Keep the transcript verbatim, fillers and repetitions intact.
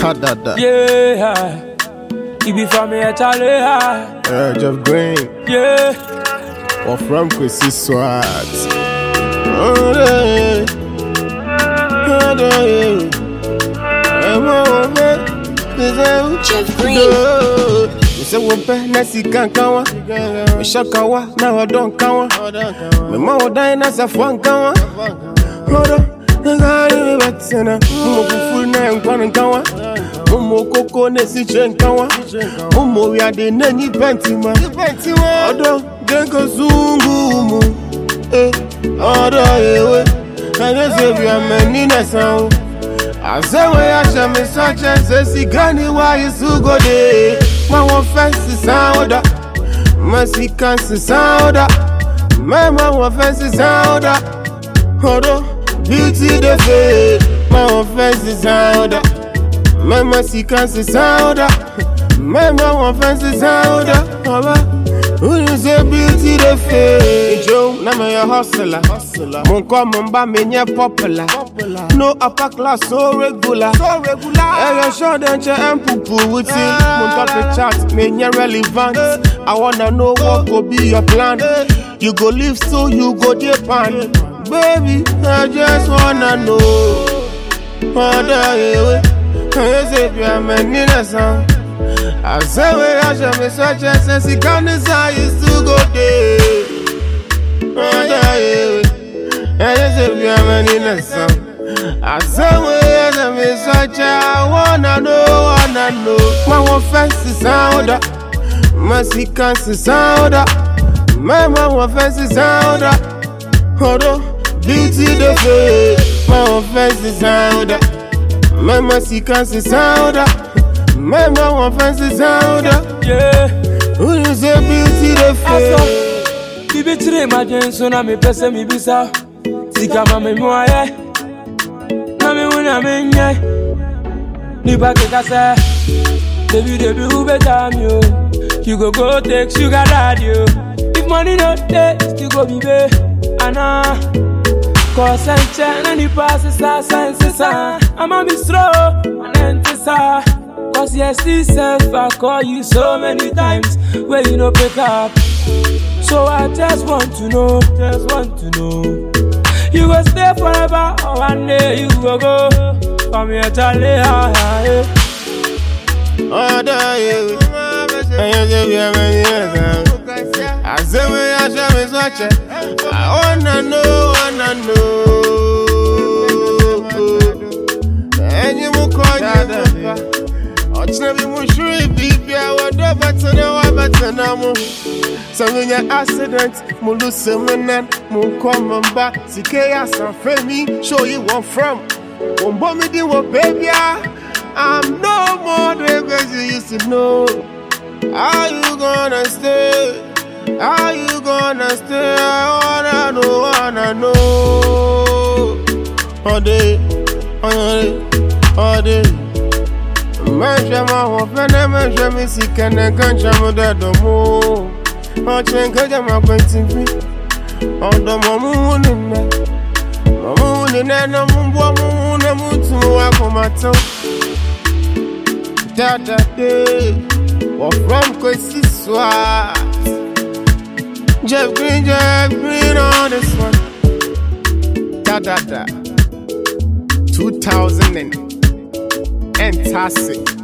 Ta da da. Yeah, you be from here, Charlie. Yeah, Jeff Green. Yeah, Or from Kwesi Swat. Oh, yeah. Oh, yeah. Jeff Green. You say we pay nasi kankawa. We shakawa na wadon kawa. Me ma wadai na safwan kawa. Hold on. Ngari batsena. Mo full na nkwan kawa. Mo koko nesi chen kawa. Mo we ade na ni pentima. Odo genko zungu mu. Eh. Odo yewe. Anya se bi amani na sao. I say we are shamin such and say si gani why you so go there. My one fence is out up. My si can't is out up. My one fence is out up. Hold on, beauty the face. My one fence is out up. My my si can't is out up. My one fence is out up. Who you say beauty the face? Joe, na me a hustler. Mon come on ba me nye popular. No upper class so regular. So regular. I show them che empupu with it. Mon top the chat me nye relevant. I wanna know what go be your plan. You go live so you go depend. Baby, I just wanna know. What the hell? Can you say be a man in a song? I say we are shamin such and say si can't decide is to go there. Oh, yeah. I just say we are man in a song. I say we are shamin such I wanna know, wanna know. My one fence is out up. My si can't is out up. My one fence is out up. Hold on, beauty the face. My one fence is out up. My my si can't is out up. Remember one fence is out up. yeah. Who you say beauty the face? Bibi tire majen so na me pese mi bisa. Sika ma me mo aye. Na me wona me nye. Ni ba ke kase. Baby baby who better me yo. You go go take sugar daddy yo. If money no dey, still go be be. Ana. Cause I change and the passes are senses. I'ma be slow and enter. Cause yes, this self I call you so many times where you no pick up. So I just want to know, just want to know. You will stay forever or one day you will go. Come here, Charlie. Oh, yeah. I say we are shamin such a I wanna know, wanna know. And you will call you. Ochnebi mushuri bibi awodo batana wa batana mo. Sangunya accident mu lose menen mu come back sike ya san femi show you one from. Ombo mi di wo baby I'm no more the cause you used to know. How you gonna stay? How you gonna stay? I wanna know, wanna know. All day, all day, all day. Mention my hope and mention me sick and I can't jam that the more. I change my quantity. On the moon in there. Moon in there, no moon, moon, and moon to walk on my toe. That day, or from Kwesi Swat. Jeff Green, Jeff Green on this one. Da da da. two thousand and Fantastic.